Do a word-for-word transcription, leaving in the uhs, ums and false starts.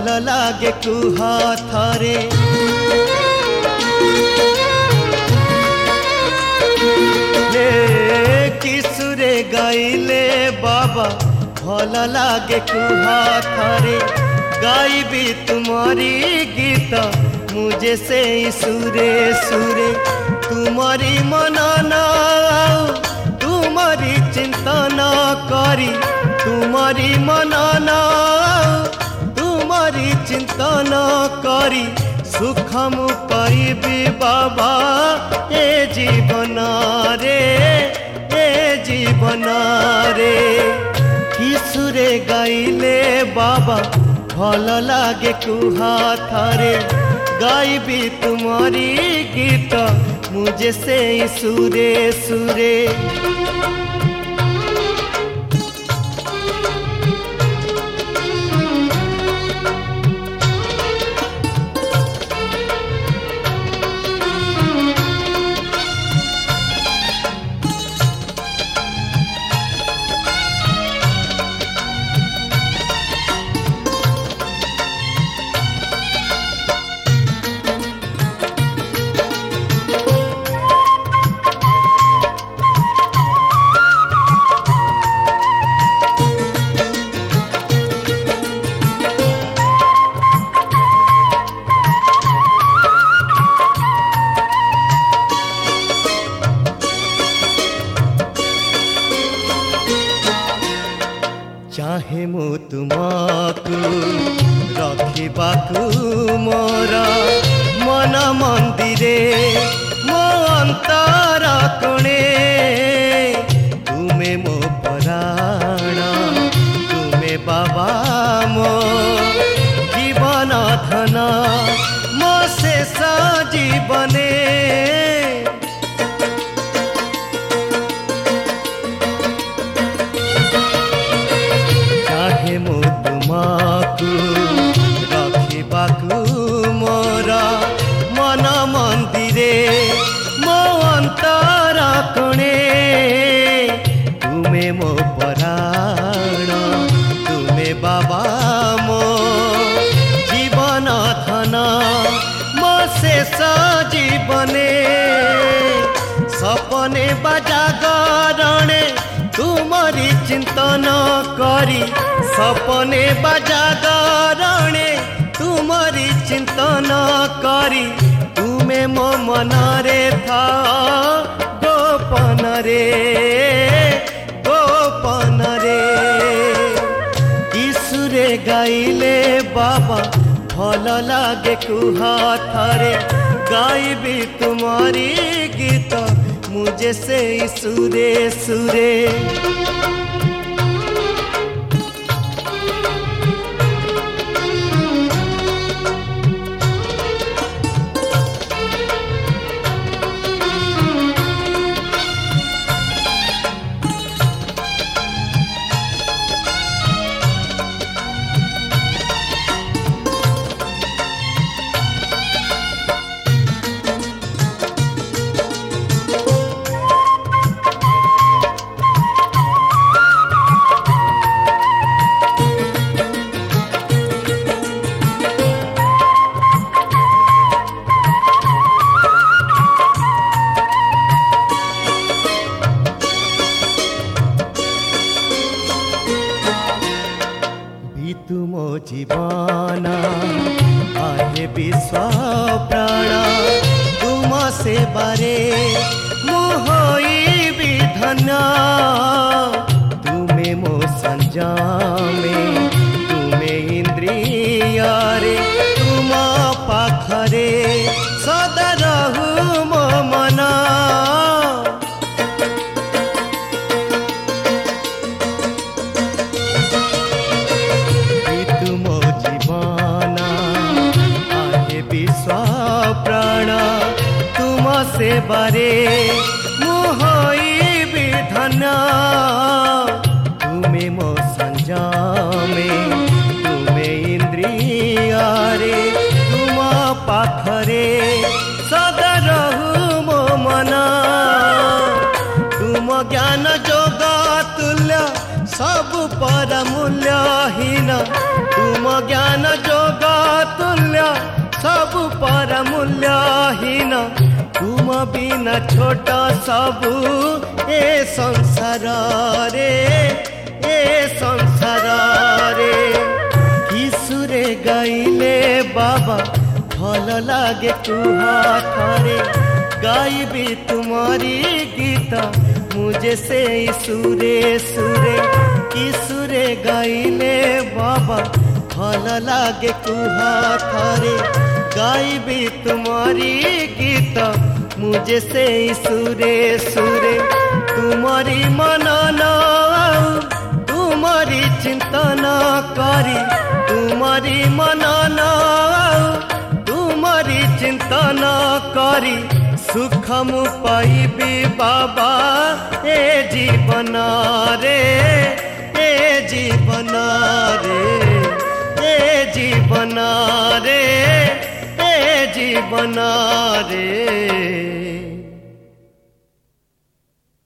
भल लागे कुह थरे हे किसुरे गाइले बाबा भल लागे कुह थरे गाइबी तुम्हारी गीत मुझे से सुरे सुरे तुम्हारी मनना तुम्हारी चिंतना करी तुम्हारी मनना तुम्हारी चिंतना करी सुख मु पाइबी बाबा ए जीवन रे ए जीवन रे किसुरे गाइले बाबा भल लागे कुह थरे गाइबी तुम्हारी गीत मुझे से सुरे सुरे चाहे मु तुमकु रखिबाकु मोर मन मंदिरे मो अंतर कोणे तुमे मो प्राण तुमे बाबा मो जीवन धन मो शेष जीवने मु तुमकु रखिबाकु मोर मन मंदिरे मो अंतर कोणे तुमे मो प्राण तुमे बाबा मो जीवन धन मो शेष जीवने सपने बाजागरणे तुम्हारी चिंतन करी सपने बाजागरणे तुम्हारी चिंतन करी तुमे मो मन रे था गोपन रे गोपन रे ईसुरे गाइले बाबा भल लागे कुह थरे गाइबी तुम्हारी गीत मुझे से सुरे सुरे तुमो जीवन आहे विश्व प्राण तुम सेवारे मोहई धन्य तुमे मो संजामे तुमे इंद्रिय रे तुम पाखरे सदा रहु मो मन प्राण तुम सेवारे मोहई विधन तुमे मो संजामे तुमे इंद्रिय रे तुम पाखरे सदा रहु मो मन तुम ज्ञान जोग तुल्य सब पर मूल्यहीन तुम तुम ज्ञान जोग तुल्य सब पर मूल्यहीन तुम बिना छोट सबू ए संसार रे ए संसार रे किसुरे गाइले बाबा भल लागे कुह थरे गाइबी तुम्हारी गीत मुझे से सुरे सुरे किसुरे गाइले बाबा भल लागे कुह थरे गाइबी तुम्हारी गीत मुझे से सुरे सुरे तुम्हारी मनन तुम्हारी चिंतन करी तुम्हारी मनन तुम्हारी चिंतन करी सुख मु पाइबी बाबा ए जीवन रे ए जीवन रे ए जीवन रे ए जीवन रे।